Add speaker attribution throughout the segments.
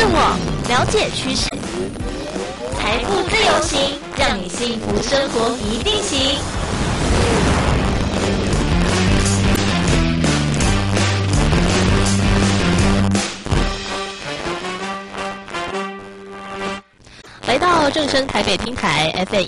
Speaker 1: 我，了解趋势，财富自由行，让你幸福生活一定行。来到正声台北听台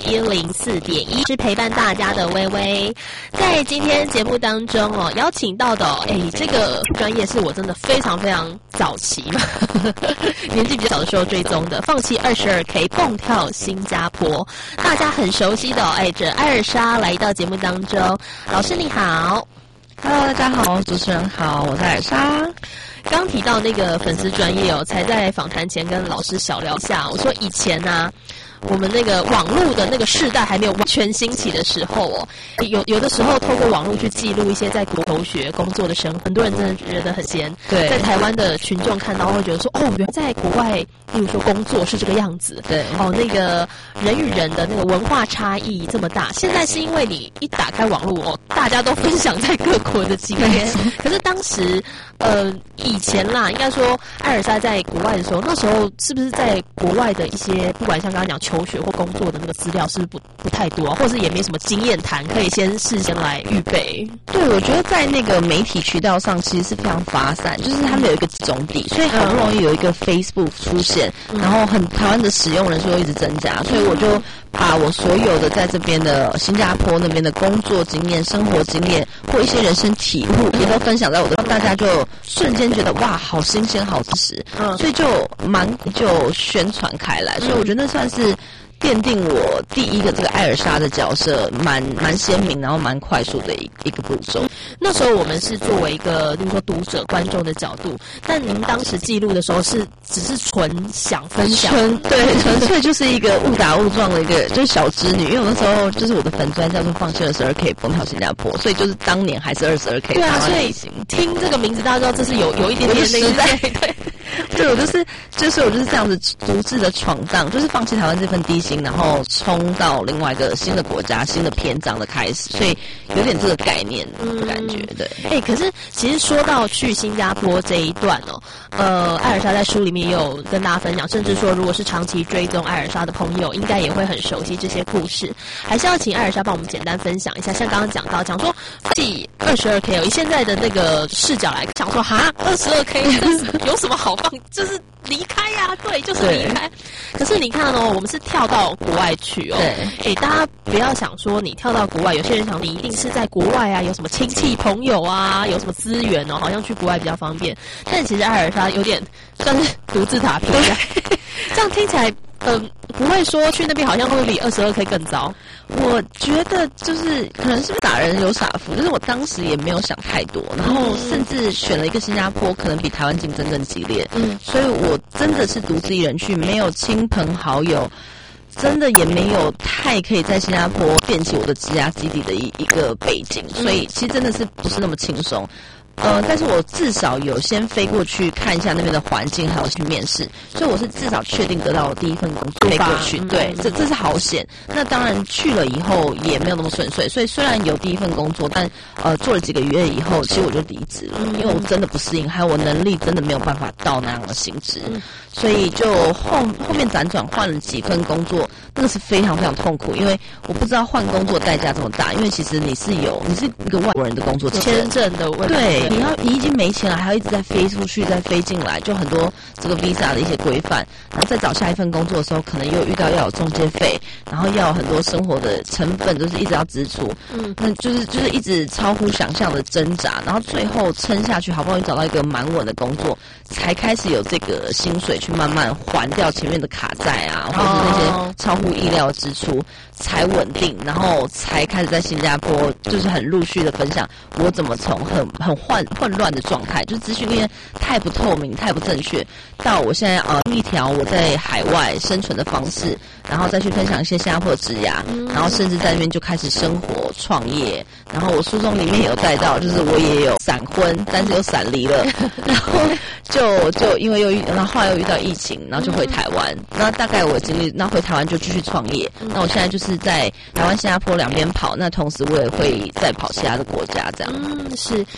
Speaker 1: FM104.1， 是陪伴大家的微微。在今天节目当中邀请到的这个专业是我真的非常非常早期嘛，年纪比较小的时候追踪的，放弃 22K 蹦跳新加坡，大家很熟悉的这艾尔莎来到节目当中。老师你好。
Speaker 2: Hello， 大家好，主持人好，我是艾尔莎。
Speaker 1: 刚提到那个粉丝专业才在访谈前跟老师小聊一下，我说以前我们那个网络的那个世代还没有完全兴起的时候有的时候透过网络去记录一些在国求学工作的生活，很多人真的觉得很闲。
Speaker 2: 对，
Speaker 1: 在台湾的群众看到会觉得说，原来在国外，例如说工作是这个样子。
Speaker 2: 对，
Speaker 1: 那个人与人的那个文化差异这么大。现在是因为你一打开网络大家都分享在各国的经验。可是当时以前啦，应该说艾尔莎在国外的时候，那时候是不是在国外的一些不管像刚刚讲求学或工作的那个资料是不是不太多或是也没什么经验谈可以事先来预备？
Speaker 2: 对，我觉得在那个媒体渠道上其实是非常发散，就是他们有一个总底，所以好不容易有一个 Facebook 出现，然后台湾的使用人数又一直增加，所以我就把我所有的在这边的新加坡那边的工作经验、生活经验或一些人生体悟也都分享在我的，大家就瞬间觉得哇，好新鲜，好知识，所以就宣传开来，所以我觉得那算是奠定我第一个这个艾尔莎的角色蛮鲜明，然后蛮快速的一个步骤。
Speaker 1: 那时候我们是作为一个，比如说读者、观众的角度，但您当时记录的时候只是纯想分享，
Speaker 2: 对，纯粹就是一个误打误撞的一个就是小织女，因为我那时候就是我的粉专叫做放弃 22K 蹦跳新加坡，所以就是当年还是 22K。
Speaker 1: 对啊，所以听这个名字大家知道这是有一点点那个时代，
Speaker 2: 对，我就是这样子独自的闯荡，就是放弃台湾这份低薪，然后冲到另外一个新的国家、新的篇章的开始，所以有点这个概念的感觉。对，
Speaker 1: 可是其实说到去新加坡这一段艾尔莎在书里面也有跟大家分享，甚至说如果是长期追踪艾尔莎的朋友，应该也会很熟悉这些故事。还是要请艾尔莎帮我们简单分享一下，像刚刚讲说继 22K 以现在的那个视角来讲说22K 有什么好放，就是离开呀，对，就是离开。可是你看我们是跳到国外去大家不要想说你跳到国外，有些人想你一定是在国外有什么亲戚朋友有什么资源好像去国外比较方便。但其实艾尔莎有点算是独自打拼这样听起来不会说去那边好像会比 22K 更糟。
Speaker 2: 我觉得就是可能是傻人有傻福，就是我当时也没有想太多，然后甚至选了一个新加坡可能比台湾竞争更激烈，所以我真的是独自一人去，没有亲朋好友，真的也没有太可以在新加坡建起我的职涯基地的一个背景，所以其实真的是不是那么轻松。但是我至少有先飞过去看一下那边的环境，还有去面试，所以我是至少确定得到我第一份工作飞过去。对，这是好险。那当然去了以后也没有那么顺遂，所以虽然有第一份工作，但做了几个月以后，其实我就离职了，因为我真的不适应，还有我能力真的没有办法到那样的薪资，所以就后面辗转换了几份工作，那个是非常非常痛苦，因为我不知道换工作代价这么大，因为其实你是一个外国人的工作
Speaker 1: 签证的问题，
Speaker 2: 对。你已经没钱了，还要一直在飞出去，再飞进来，就很多这个 visa 的一些规范。然后再找下一份工作的时候，可能又遇到要有中介费，然后要有很多生活的成本，就是一直要支出。那就是一直超乎想象的挣扎，然后最后撑下去，好不容易找到一个蛮稳的工作，才开始有这个薪水去慢慢还掉前面的卡债或者是那些超乎意料的支出，才稳定，然后才开始在新加坡就是很陆续的分享我怎么从很混乱的状态，就资讯链太不透明、太不正确，到我现在一条我在海外生存的方式，然后再去分享一些新加坡的职涯，然后甚至在那边就开始生活创业。然后我书中里面有带到，就是我也有闪婚，但是又闪离了，然后就因为然后后来又遇到疫情，然后就回台湾。那大概我经历，那回台湾就继续创业。那我现在就是在台湾、新加坡两边跑，那同时我也会再跑其他的国家这样。
Speaker 1: 是，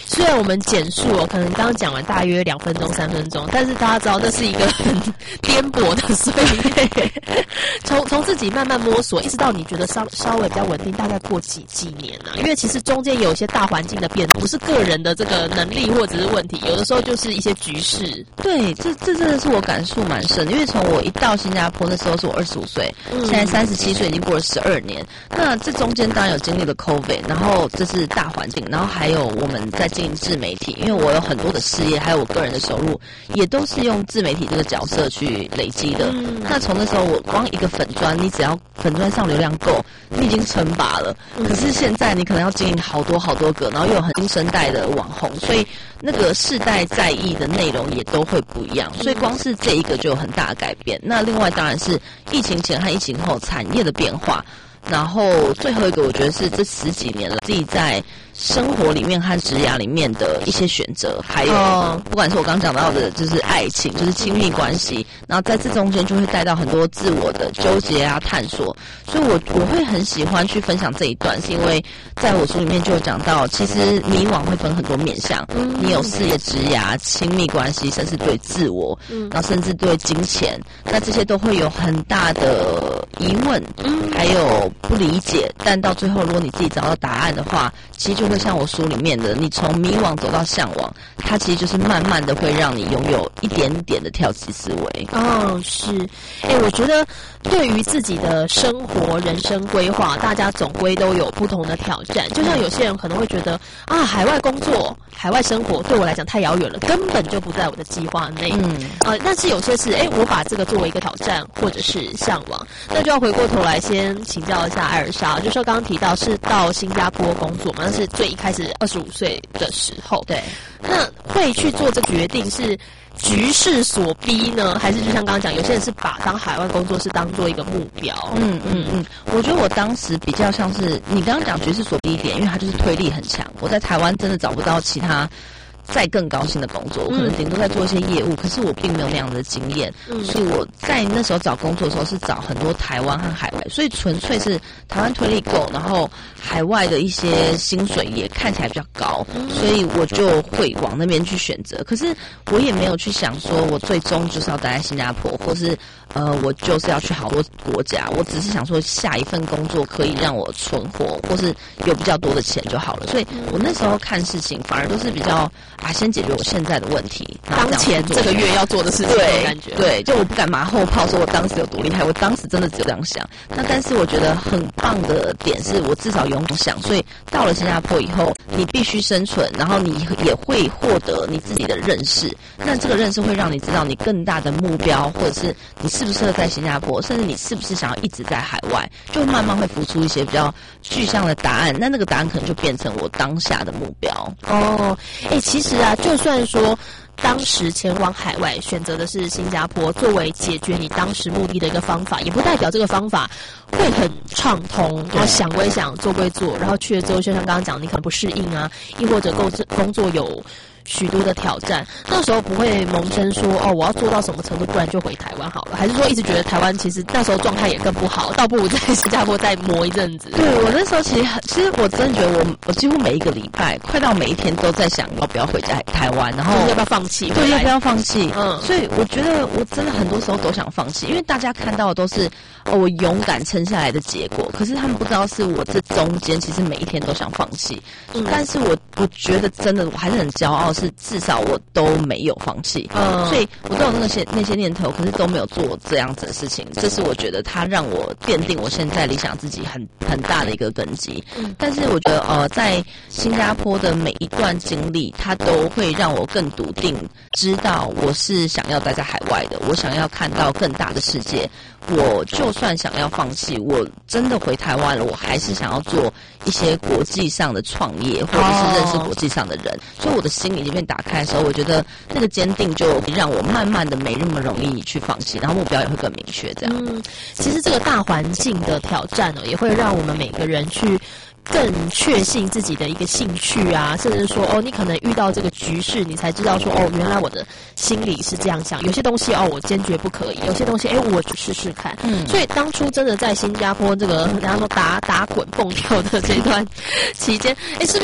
Speaker 1: 虽然我们简述可能刚刚讲完大约2分钟3分钟，但是大家知道这是一个很颠簸的岁月。从自己慢慢摸索，一直到你觉得稍微比较稳定，大概过几年啊？因为其实中间有一些大环境的变动，不是个人的这个能力或者是问题，有的时候就是一些局势。
Speaker 2: 对，这真的是我感触蛮深的，因为从我一到新加坡那时候是我25岁，现在37岁，已经过了12年。那这中间当然有经历了 COVID， 然后这是大环境，然后还有我们在经营自媒体，因为我有很多的事业，还有我个人的收入，也都是用自媒体这个角色去累积的。那从那时候我光一个粉专，你只要粉专上流量够，你已经称霸了。可是现在你可能要经营好多个，然后又有很新生代的网红，所以那个世代在意的内容也都会不一样，所以光是这一个就有很大的改变。那另外当然是疫情前和疫情后产业的变化。然后最后一个，我觉得是这10几年来自己在生活里面和职涯里面的一些选择，还有不管是我刚讲到的，就是爱情，就是亲密关系，然后在这中间就会带到很多自我的纠结啊、探索。所以我会很喜欢去分享这一段，是因为在我书里面就有讲到，其实迷惘会分很多面向，你有事业、职涯、亲密关系，甚至对自我，然后甚至对金钱，那这些都会有很大的疑问，还有不理解，但到最后如果你自己找到答案的话，其实就会像我书里面的，你从迷惘走到向往，它其实就是慢慢的会让你拥有一点点的跳级思维。
Speaker 1: 是，我觉得对于自己的生活、人生规划，大家总归都有不同的挑战。就像有些人可能会觉得海外工作、海外生活对我来讲太遥远了，根本就不在我的计划内。但是有些是我把这个作为一个挑战或者是向往，那就要回过头来先请教一下艾尔莎，就说刚刚提到是到新加坡工作嘛，那是最一开始25岁的时候。
Speaker 2: 对，
Speaker 1: 那会去做这个决定是局势所逼呢，还是就像刚刚讲，有些人是把当海外工作是当做一个目标？
Speaker 2: 我觉得我当时比较像是你刚刚讲局势所逼一点，因为它就是推力很强。我在台湾真的找不到其他再更高薪的工作，我可能顶多在做一些业务，可是我并没有那样的经验，所以我在那时候找工作的时候是找很多台湾和海外，所以纯粹是台湾推力够，然后海外的一些薪水也看起来比较高，所以我就会往那边去选择。可是我也没有去想说我最终就是要待在新加坡，或是我就是要去好多国家，我只是想说下一份工作可以让我存活，或是有比较多的钱就好了。所以我那时候看事情反而都是比较先解决我现在的问题，
Speaker 1: 当前这个月要做的事情的感觉。
Speaker 2: 对，就我不敢马后炮说我当时有多厉害，我当时真的只有这样想。那但是我觉得很棒的点是我至少有想，所以到了新加坡以后，你必须生存，然后你也会获得你自己的认识。那这个认识会让你知道你更大的目标，或者是你适不适合在新加坡，甚至你是不是想要一直在海外，就慢慢会浮出一些比较具象的答案。那个答案可能就变成我当下的目标。
Speaker 1: 其实就算说当时前往海外选择的是新加坡作为解决你当时目的的一个方法，也不代表这个方法会很畅通，然后想归想，做归做，然后去了之后就像刚刚讲，你可能不适应啊，亦或者工作有许多的挑战，那时候不会萌生说我要做到什么程度，不然就回台湾好了，还是说一直觉得台湾其实那时候状态也更不好，倒不如在新加坡再磨一阵子？
Speaker 2: 对，我那时候其实我真的觉得我几乎每一个礼拜快到每一天都在想要不要回家台湾，然后
Speaker 1: 要不要放弃？
Speaker 2: 对，要不要放弃？所以我觉得我真的很多时候都想放弃，因为大家看到的都是我勇敢撑下来的结果，可是他们不知道是我这中间其实每一天都想放弃。但是我觉得真的我还是很骄傲，是至少我都没有放弃。所以我都有那些念头，可是都没有做这样子的事情。这是我觉得它让我奠定我现在理想自己很大的一个根基。但是我觉得在新加坡的每一段经历，它都会让我更笃定，知道我是想要待在海外的，我想要看到更大的世界。我就算想要放弃，我真的回台湾了，我还是想要做一些国际上的创业，或者是认识国际上的人。所以我的心已经被打开的时候，我觉得那个坚定就让我慢慢的没那么容易去放弃，然后目标也会更明确。这样，
Speaker 1: 其实这个大环境的挑战也会让我们每个人去更确信自己的一个兴趣啊，甚至说你可能遇到这个局势，你才知道说原来我的心里是这样想。有些东西我坚决不可以，有些东西我去试试看。所以当初真的在新加坡这个人家说打滚蹦跳的这段期间，是不是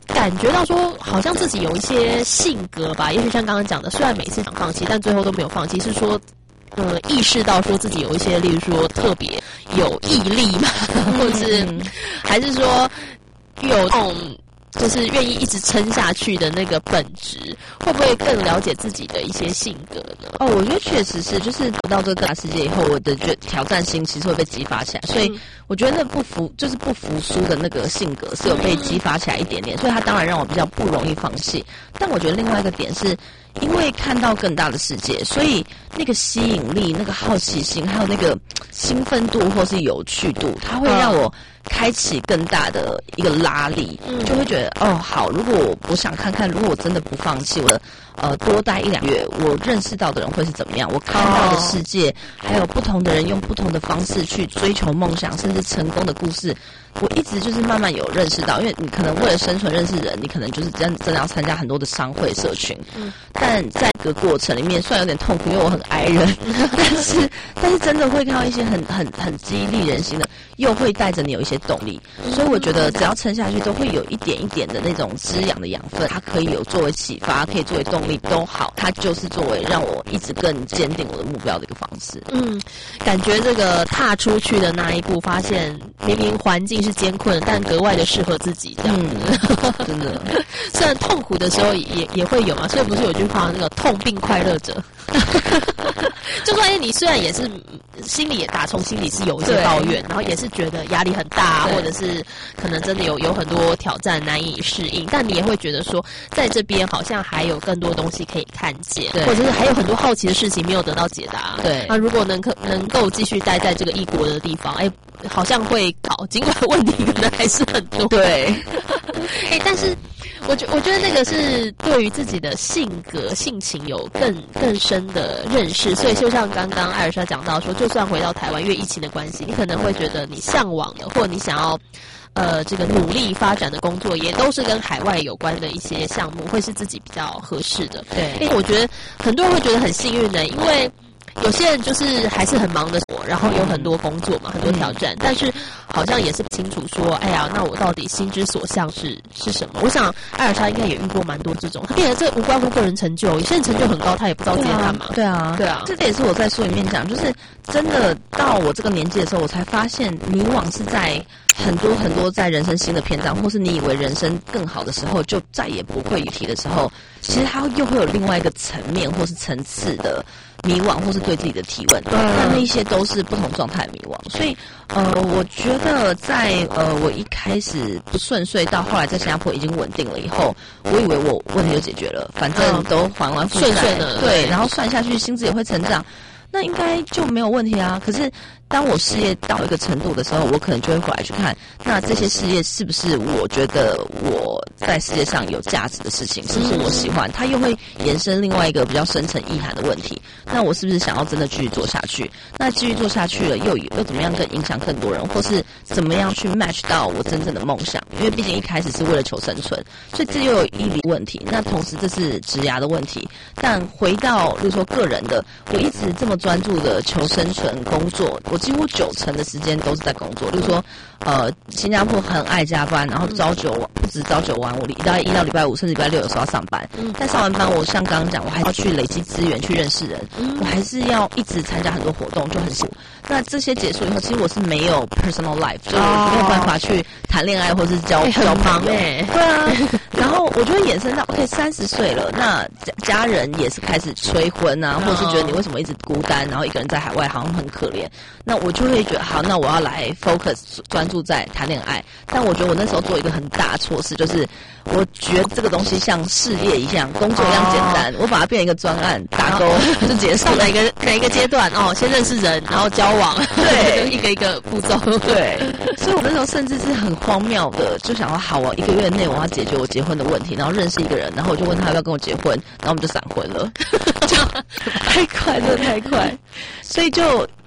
Speaker 1: 感觉到说，好像自己有一些性格吧，也许像刚刚讲的，虽然每次想放弃，但最后都没有放弃，是说，意识到说自己有一些，例如说特别有毅力嘛，或者是还是说有那种就是愿意一直撑下去的那个本质，会不会更了解自己的一些性格呢？
Speaker 2: 我觉得确实是，就是到这个大世界以后，我的挑战心其实会被激发起来，所以我觉得那不服输的那个性格是有被激发起来一点点，所以它当然让我比较不容易放弃。但我觉得另外一个点是，因为看到更大的世界，所以那个吸引力、那个好奇心，还有那个兴奋度或是有趣度，它会让我开启更大的一个拉力，就会觉得好，如果我想看看，如果我真的不放弃，我的多待1-2月，我认识到的人会是怎么样，我看到的世界，还有不同的人用不同的方式去追求梦想，甚至成功的故事，我一直就是慢慢有认识到，因为你可能为了生存认识人，你可能就是真的要参加很多的商会社群，但在这个过程里面，虽然有点痛苦，因为我很爱人，但是真的会看到一些很激励人心的，又会带着你有一些动力，所以我觉得只要撑下去，都会有一点一点的那种滋养的养分，它可以有作为启发，可以作为动力都好，它就是作为让我一直更坚定我的目标的一个方式。
Speaker 1: 感觉这个踏出去的那一步，发现明明环境是艰困的，但格外的适合自己，这样子。
Speaker 2: 真的，
Speaker 1: 虽然痛苦的时候也会有嘛，所以不是有句话那个痛并快乐着。就说你虽然也是心里也打从心里是有一些抱怨，然后也是觉得压力很大，或者是可能真的有很多挑战难以适应，但你也会觉得说在这边好像还有更多东西可以看见，或者是还有很多好奇的事情没有得到解答。
Speaker 2: 对，
Speaker 1: 那如果能够继续待在这个异国的地方，好像会好，尽管问题可能还是很多。
Speaker 2: 对，
Speaker 1: 但是我觉得那个是对于自己的性格性情有更深的认识，所以就像刚刚艾尔莎讲到说，就算回到台湾，因为疫情的关系，你可能会觉得你向往的或你想要这个努力发展的工作，也都是跟海外有关的一些项目，会是自己比较合适的。
Speaker 2: 对，
Speaker 1: 我觉得很多人会觉得很幸运的，因为有些人就是还是很忙的，然后有很多工作嘛，很多挑战，但是好像也是不清楚说，哎呀，那我到底心之所向是什么？我想艾尔莎应该也遇过蛮多这种，他变成这无关乎个人成就，有些人成就很高，他也不知道自己在干嘛。
Speaker 2: 对啊，这也是我在书里面讲，就是真的到我这个年纪的时候，我才发现迷惘是在很多在人生新的篇章，或是你以为人生更好的时候，就再也不会提的时候，其实它又会有另外一个层面或是层次的迷惘，或是对自己的提问，那一些都是不同状态的迷惘。所以我觉得在我一开始不顺遂到后来在新加坡已经稳定了以后，我以为我问题就解决了，反正都还完负债，
Speaker 1: 顺的，
Speaker 2: 对，然后算下去薪资也会成长，那应该就没有问题啊。可是当我事业到一个程度的时候，我可能就会回来去看，那这些事业是不是我觉得我在世界上有价值的事情，是不是我喜欢，它又会延伸另外一个比较深层意涵的问题，那我是不是想要真的继续做下去，那继续做下去了又怎么样更影响更多人，或是怎么样去 match 到我真正的梦想，因为毕竟一开始是为了求生存，所以这又有毅力问题，那同时这是职涯的问题。但回到比如说个人的，我一直这么专注的求生存工作，我几乎90%的时间都是在工作。例如说，新加坡很爱加班，然后不止朝9晚5，一到礼拜5甚至礼拜6有时候要上班。但上完班，我像刚刚讲，我还要去累积资源，去认识人，我还是要一直参加很多活动，就很辛苦。那这些结束以后，其实我是没有 personal life， 就是我没有办法去谈恋爱或是交朋友。对啊，然后我就会衍生到 OK 30岁了，那家人也是开始催婚啊，或者是觉得你为什么一直孤单，然后一个人在海外好像很可怜。那我就会觉得好，那我要来 focus 专注在谈恋爱。但我觉得我那时候做一个很大的错事，就是我觉得这个东西像事业一样，工作一样简单，我把它变成一个专案，打勾就结束。
Speaker 1: 到哪一个阶段先认识人，然后交往，对，一个一个步骤，对。
Speaker 2: 所以我那时候甚至是很荒谬的，就想说好啊，1个月内我要解决我结婚的问题，然后认识一个人，然后我就问他要不要跟我结婚，然后我们就闪婚了，就太快，真的太快。所以就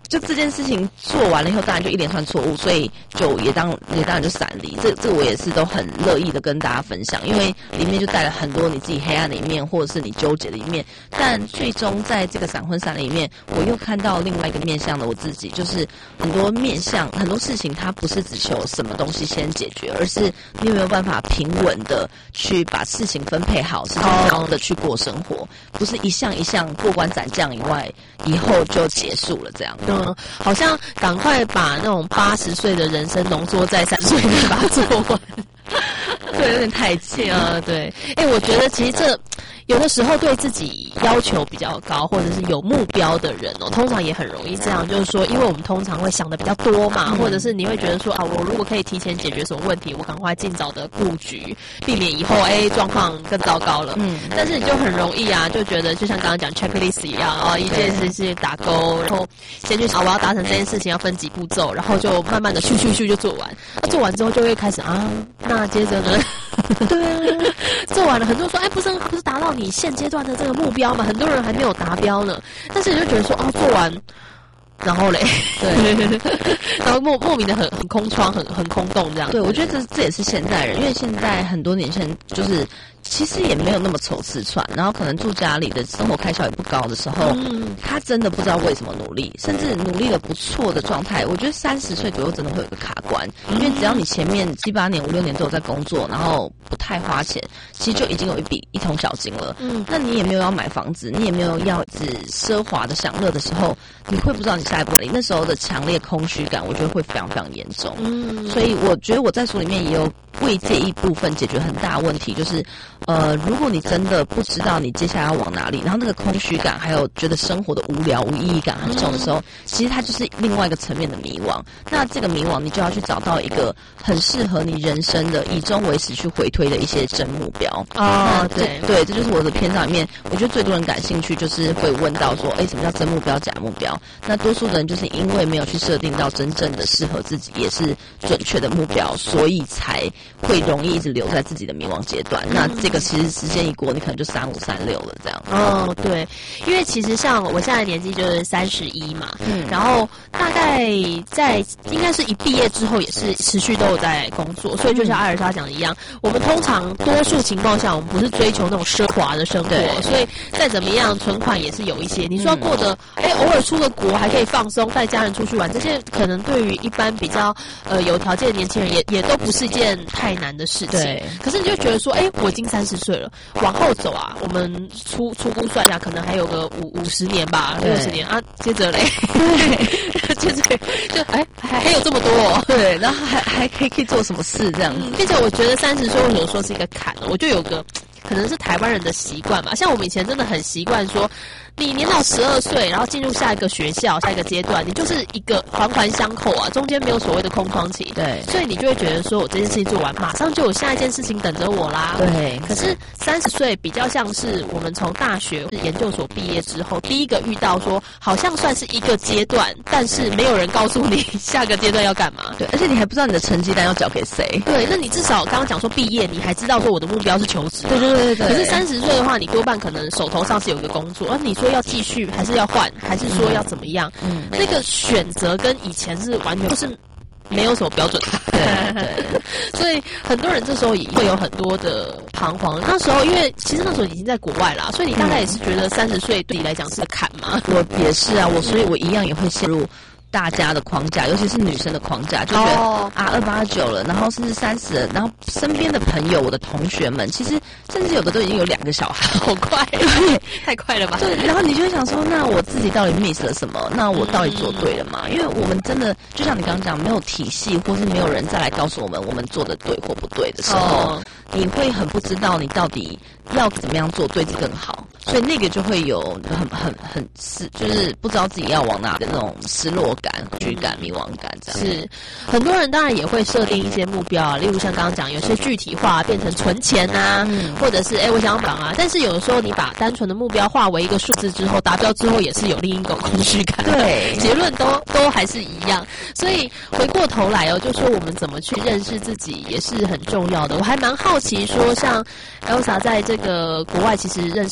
Speaker 2: 就这件事情做完了以后，当然就一连串错误，所以就也当然就闪离。这我也是都很乐意的跟大家分享，因为里面就带了很多你自己黑暗的一面，或者是你纠结的一面。但最终在这个闪婚闪里面，我又看到另外一个面向的我自己，就是很多面向很多事情，它不是只求什么东西先解决，而是你有没有办法平稳的去把事情分配好，是正常的去过生活，不是一项一项过关斩将以外，以后就结束了这样。
Speaker 1: 好像赶快把那种80岁的人生浓缩在3岁内把它做完。
Speaker 2: 对，有点太近
Speaker 1: 啊。对，我觉得其实这有的时候对自己要求比较高，或者是有目标的人通常也很容易这样，就是说，因为我们通常会想的比较多嘛，或者是你会觉得说啊，我如果可以提前解决什么问题，我赶快尽早的布局，避免以后状况更糟糕了。但是你就很容易啊，就觉得就像刚刚讲 checklist 一样一件事情打勾，然后先去想我要达成这件事情要分几步骤，然后就慢慢的咻就做完。那做完之后就会开始那接着呢？对啊，做完了，很多人说，不是达到你现阶段的这个目标嘛？很多人还没有达标呢，但是你就觉得说，做完，然后嘞，对，然后莫名的很空窗，很空洞这样。
Speaker 2: 对，我觉得这也是现代人，因为现在很多年轻人就是其实也没有那么愁吃穿，然后可能住家里的生活开销也不高的时候，他真的不知道为什么努力，甚至努力的不错的状态，我觉得30岁左右真的会有一个卡关，因为只要你前面7、8年、5、6年都有在工作，然后不太花钱，其实就已经有一桶小金了。那你也没有要买房子，你也没有要奢华的享乐的时候，你会不知道你下一步哪里，那时候的强烈空虚感，我觉得会非常非常严重。所以我觉得我在书里面也有为这一部分解决很大的问题，就是如果你真的不知道你接下来要往哪里，然后那个空虚感还有觉得生活的无聊无意义感很重的时候，其实它就是另外一个层面的迷惘。那这个迷惘你就要去找到一个很适合你人生的以终为始去回推的一些真目标。对，这就是我的篇章里面我觉得最多人感兴趣，就是会问到说什么叫真目标假目标。那多数人就是因为没有去设定到真正的适合自己也是准确的目标，所以才会容易一直留在自己的迷惘阶段。那这个其实时间一过，你可能就35、36了这样。
Speaker 1: 对，因为其实像我现在的年纪就是31嘛，然后大概在应该是一毕业之后也是持续都有在工作，所以就像艾尔莎讲的一样，我们通常多数情况下我们不是追求那种奢华的生活，所以再怎么样存款也是有一些。你说要过得偶尔出个国还可以放松，带家人出去玩，这些可能对于一般比较有条件的年轻人也都不是一件太难的事情。对，可是你就觉得说，我已经30岁了，往后走啊，我们粗估算一下，可能还有个50年吧，60年啊，接着嘞，对，接着就还有这么多
Speaker 2: 对，然后还可以做什么事这样子。
Speaker 1: 并且我觉得30岁为什么说是一个坎呢？我就有个可能是台湾人的习惯吧，像我们以前真的很习惯说，你年到12岁，然后进入下一个学校、下一个阶段，你就是一个环环相扣啊，中间没有所谓的空窗期。对，所以你就会觉得说，我这件事情做完，马上就有下一件事情等着我啦。对。可是30岁比较像是我们从大学、研究所毕业之后，第一个遇到说，好像算是一个阶段，但是没有人告诉你下个阶段要干嘛。
Speaker 2: 对，而且你还不知道你的成绩单要交给谁。
Speaker 1: 对，那你至少刚刚讲说毕业，你还知道说我的目标是求职。对。可是30岁的话，你多半可能手头上是有一个工作，而你说要继续还是要换，还是说要怎么样？那个选择跟以前是完全就是没有什么标准。对，所以很多人这时候也会有很多的彷徨。那时候因为其实那时候已经在国外啦，所以你大概也是觉得30岁对你来讲是个坎嘛？
Speaker 2: 我也是啊，所以我一样也会陷入大家的框架，尤其是女生的框架，就觉得28、29了，然后甚至30了，然后身边的朋友、我的同学们，其实甚至有的都已经有2个小孩，
Speaker 1: 好快，太快了吧？
Speaker 2: 对，然后你就会想说，那我自己到底 miss 了什么？那我到底做对了吗？因为我们真的就像你刚刚讲，没有体系，或是没有人再来告诉我们我们做的对或不对的时候，你会很不知道你到底要怎么样做对更好。所以那个就会有很就是不知道自己要往哪的那种失落感、恐惧感、迷惘感这样。
Speaker 1: 是，很多人当然也会设定一些目标啊，例如像刚刚讲，有些具体化变成存钱啊，或者是我想要绑啊。但是有的时候你把单纯的目标化为一个数字之后，达标之后也是有另一种空虚感。对，结论都还是一样。所以回过头来就说我们怎么去认识自己也是很重要的。我还蛮好奇说，像 Elsa 在这个国外其实认识不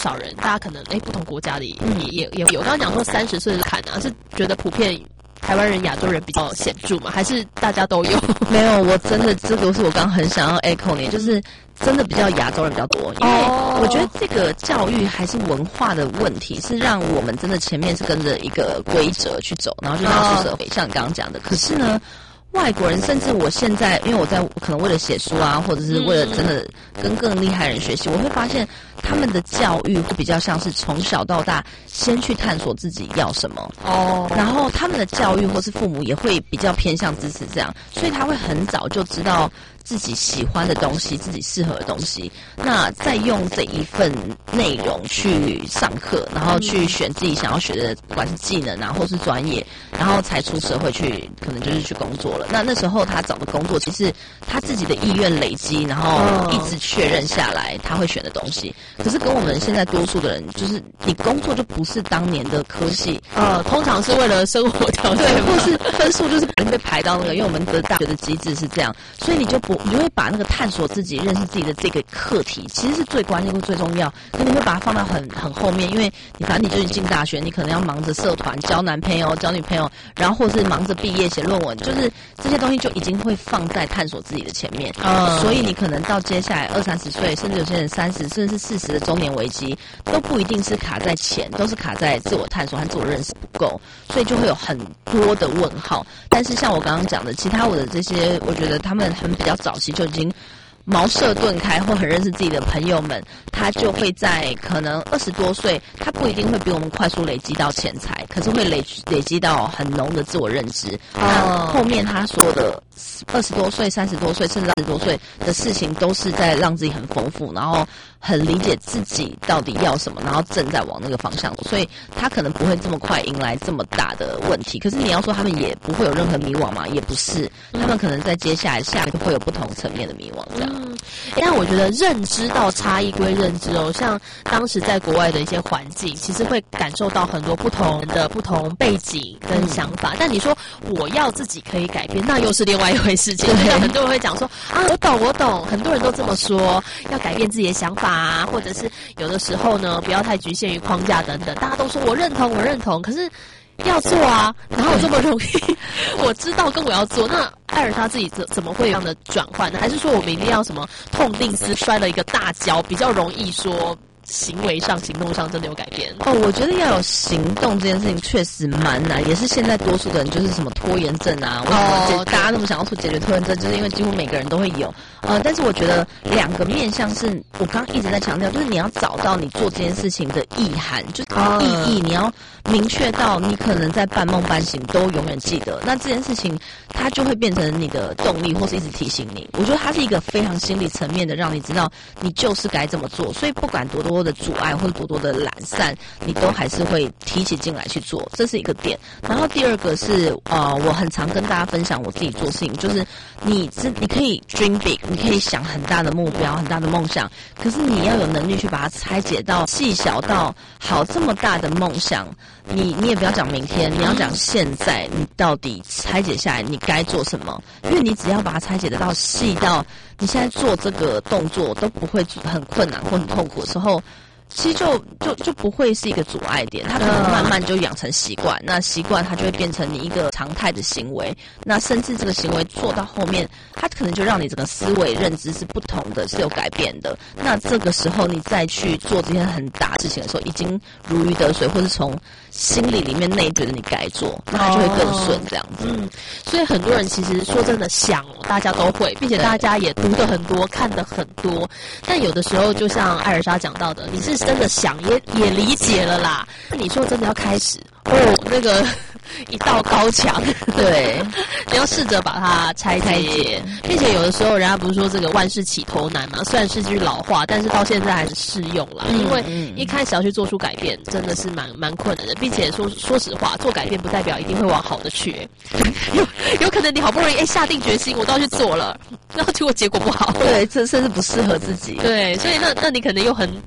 Speaker 1: 少人，大家可能不同国家的也有。刚刚讲说30岁的坎啊，是觉得普遍台湾人、亚洲人比较显著吗？还是大家都有？
Speaker 2: 没有，我真的这个是我刚刚很想要 echo 你，就是真的比较亚洲人比较多，因为我觉得这个教育还是文化的问题，是让我们真的前面是跟着一个规则去走，然后就到出社会，像你刚刚讲的。可是呢，外国人，甚至我现在，因为我在可能为了写书啊，或者是为了真的跟更厉害的人学习，我会发现他们的教育会比较像是从小到大先去探索自己要什么然后他们的教育或是父母也会比较偏向支持这样，所以他会很早就知道自己喜欢的东西，自己适合的东西，那再用这一份内容去上课，然后去选自己想要学的，不管是技能啊，或是专业，然后才出社会去，可能就是去工作了。那时候他找的工作，其实他自己的意愿累积，然后一直确认下来他会选的东西。可是跟我们现在多数的人，就是你工作就不是当年的科系，
Speaker 1: 通常是为了生活条件，
Speaker 2: 对，或是分数就是被排到那个，因为我们的大学的机制是这样，所以你就会把那个探索自己、认识自己的这个课题，其实是最关键或最重要。可你会把它放到很后面，因为你反正你就是进大学，你可能要忙着社团、交男朋友、交女朋友，然后或是忙着毕业写论文，就是这些东西就已经会放在探索自己的前面。所以你可能到接下来20-30岁，甚至有些人30，甚至是40的中年危机，都不一定是卡在钱，都是卡在自我探索和自我认识不够，所以就会有很多的问号。但是像我刚刚讲的，其他我的这些，我觉得他们很比较早期就已经茅塞顿开，或很认识自己的朋友们，他就会在可能20多岁，他不一定会比我们快速累积到钱财，可是会累积到很浓的自我认知。那后面他所有的20多岁、30多岁，甚至20多岁的事情，都是在让自己很丰富，然后很理解自己到底要什么，然后正在往那个方向走，所以他可能不会这么快迎来这么大的问题。可是你要说他们也不会有任何迷惘吗？也不是，他们可能在接下来会有不同层面的迷惘这样。
Speaker 1: 但我觉得认知到差异归认知哦，像当时在国外的一些环境，其实会感受到很多不同的不同背景跟想法。但你说我要自己可以改变，那又是另外一回事情。就像很多人会讲说啊，我懂，很多人都这么说，要改变自己的想法啊，或者是有的时候呢，不要太局限于框架等等。大家都说我认同，可是要做啊，哪有这么容易？我知道跟我要做，那艾尔莎自己怎么会有这样的转换呢？还是说我们一定要什么痛定思摔了一个大跤，比较容易说行动上真的有改变？
Speaker 2: 我觉得要有行动这件事情确实蛮难，也是现在多数的人就是什么拖延症啊，大家那么想要解决拖延症，就是因为几乎每个人都会有。但是我觉得2个面向是我刚刚一直在强调，就是你要找到你做这件事情的意涵，就是意义，你要明确到你可能在半梦半醒都永远记得，那这件事情它就会变成你的动力，或是一直提醒你。我觉得它是一个非常心理层面的，让你知道你就是该这么做，所以不管多的阻碍或者多的懒散，你都还是会提起劲来去做，这是一个点。然后第二个是我很常跟大家分享我自己做事情，就是你可以 dream big， 你可以想很大的目标、很大的梦想，可是你要有能力去把它拆解到细小到好这么大的梦想，你也不要讲明天，你要讲现在，你到底拆解下来你该做什么？因为你只要把它拆解得到细到你现在做这个动作都不会很困难或很痛苦的时候，其实就不会是一个阻碍点，它可能慢慢就养成习惯，那习惯它就会变成你一个常态的行为，那甚至这个行为做到后面，它可能就让你整个思维认知是不同的，是有改变的。那这个时候你再去做这些很大事情的时候，已经如鱼得水，或是从心里面内觉得你该做，那它就会更顺这样子。
Speaker 1: 所以很多人其实说真的想大家都会，并且大家也读得很多，看得很多，但有的时候就像艾尔莎讲到的，你是真的想也理解了啦，那你说真的要开始那个一道高墙，
Speaker 2: 对，
Speaker 1: 你要试着把它拆解，并且有的时候人家不是说这个万事起头难嘛，虽然是句老话，但是到现在还是适用啦。因为一开始要去做出改变，真的是蛮困难的，并且说实话，做改变不代表一定会往好的去，有可能你好不容易下定决心，我都要去做了，然后结果不好，
Speaker 2: 对，这甚至不适合自己，
Speaker 1: 对，所以那你可能又很打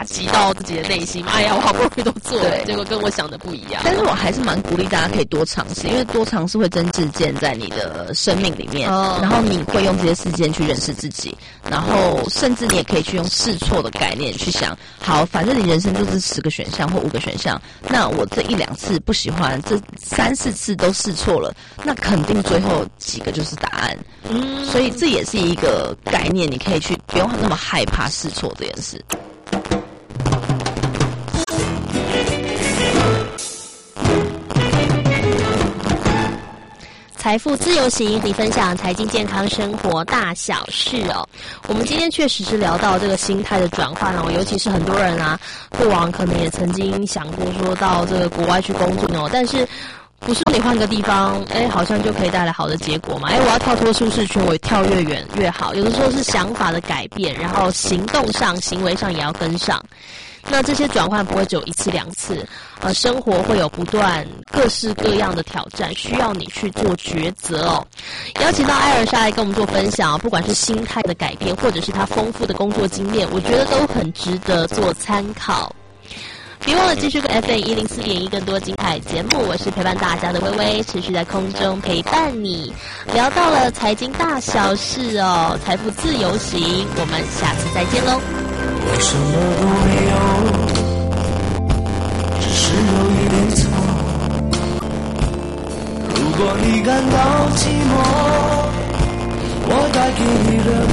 Speaker 1: 击到自己的内心。哎呀，我好不容易都做了，
Speaker 2: 对，
Speaker 1: 结果跟我想的不一样。
Speaker 2: 但是我还是蛮鼓励大家可以多尝试，因为多尝试会增值见在你的生命里面，然后你会用这些事件去认识自己，然后甚至你也可以去用试错的概念去想，好，反正你人生就是10个选项或5个选项，那我这1、2次不喜欢，这3、4次都试错了，那肯定最后几个就是答案。所以这也是一个概念，你可以去不用那么害怕试错这件事。
Speaker 1: 财富自由行，你分享财经健康生活大小事哦。我们今天确实是聊到这个心态的转换哦，尤其是很多人啊，过往可能也曾经想过说到这个国外去工作哦，但是不是你换个地方，好像就可以带来好的结果嘛？我要跳脱舒适圈，我跳越远越好。有的时候是想法的改变，然后行动上、行为上也要跟上。那这些转换不会只有1次2次，生活会有不断各式各样的挑战，需要你去做抉择哦。邀请到艾尔莎来跟我们做分享，不管是心态的改变，或者是她丰富的工作经验，我觉得都很值得做参考。别忘了继续跟 FM104.1 更多精彩节目，我是陪伴大家的微微，持续在空中陪伴你。聊到了财经大小事哦，财富自由行，我们下次再见喽。
Speaker 3: 我什么都没有，只是有一点草。如果你感到寂寞，我带给你热闹，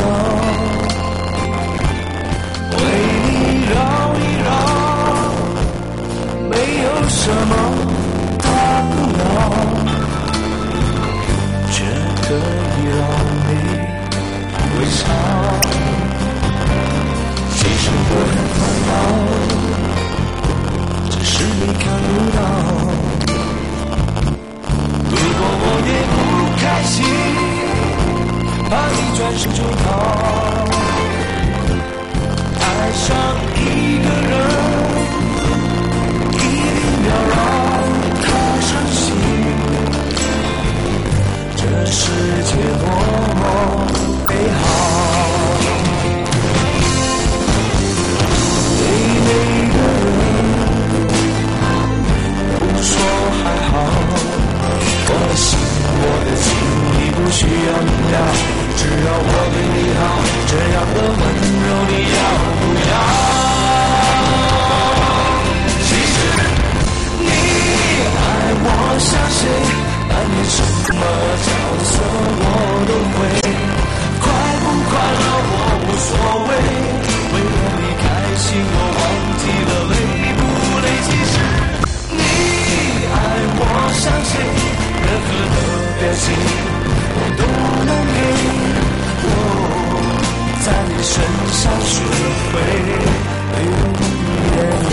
Speaker 3: 为你绕一绕，没有什么大不了，却可以让你微笑。其实我很烦恼，只是你看不到。如果我也不开心，怕你转身就跑。爱上一个人，一定要让他伤心。这世界多么美好。每个人不说还好，我的心我的情你不需要明了，只要我对你好，这样的温柔你要不要？其实你爱我像谁，扮演什么角色我都会，快不快乐我无所谓，为了你开心我忘记了累不累。其实你爱我像谁，任何的表情我都能给，在你身上学会流眼泪。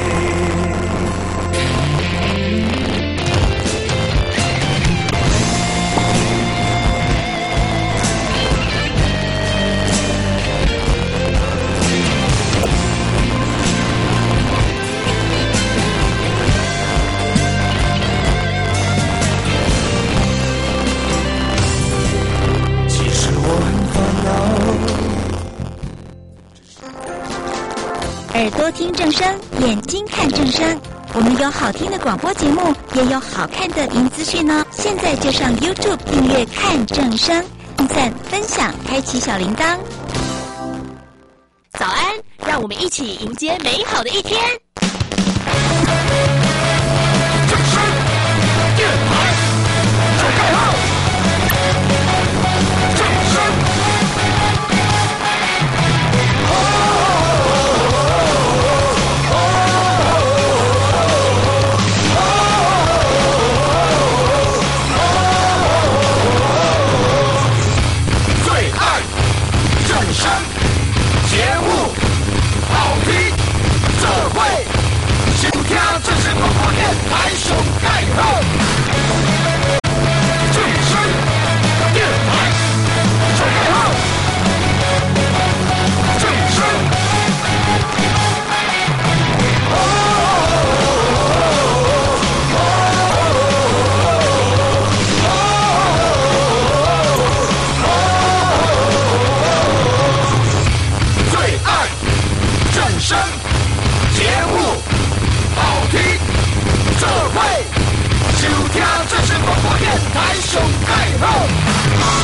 Speaker 4: 耳朵听正声，眼睛看正声。我们有好听的广播节目，也有好看的影资讯哦。现在就上 YouTube 订阅看正声，按赞、分享，开启小铃铛。
Speaker 1: 早安，让我们一起迎接美好的一天。
Speaker 3: 正声电台就盖号，正声。这是广播电台首盖号，正这是广播电台兄弟吼。